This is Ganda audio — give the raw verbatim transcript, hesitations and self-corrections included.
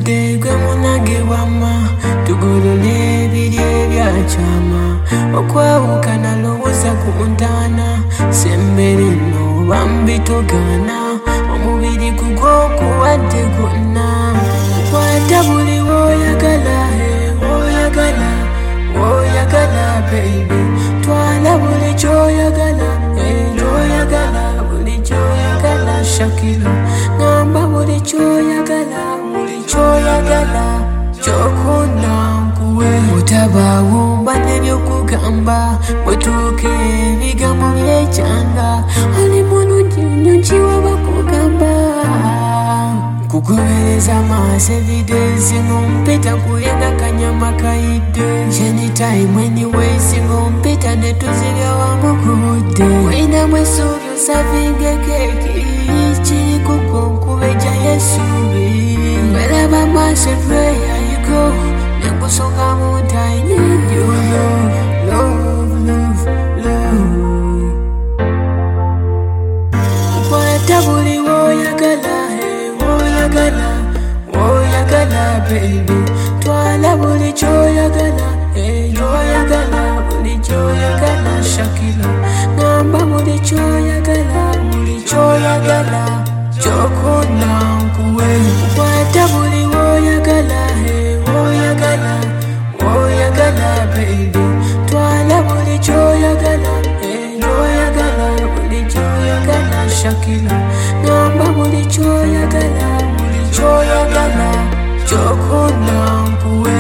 Tugudde gwe munange wama, tugolole ebiri ebyachama, okwawukana lowooza ku ntaana, sembere nno bambitogana, omubiri gugwo kuwadde gwonna. Kwata buli woyagala, woyagala, woyagala baby, twala buli kyoyagala, kyoyagala, buli kyoyagala Shakira, ngamba buli kyoyagala, buli kyoyagala, kyokunda nkuwe. Otabaawo mba n'ebyokugamba, bwetuuka ebigambo byekyanga, oli mulungi nnyo nkiwa bakugamba. Kugobereza maaso evidence ngompita kuyenga kanyama kayidde, anytime anyways ngompita netuzirya wamu ku budde. Winamu essuubi osavinga keeki, kiri kugwo nkubeja y'essuubi. Mbalaba maaso everywhere you go, nenkusonga mu nta I need you, love, love, love, love. Kwata buli woyagala, woyagala, woyagala baby, twala buli kyoyagala, kyoyagala, buli kyoyagala Shakira, ngamba buli kyoyagala, buli kyoyagala, kyokunda nkuwe. Kwata buli woyagala, woyagala, woyagala baby, twala buli kyoyagala, kyoyagala, buli kyoyagala Shakira, ngamba buli kyoyagala, buli kyoyagala, kyokunda nkuwe.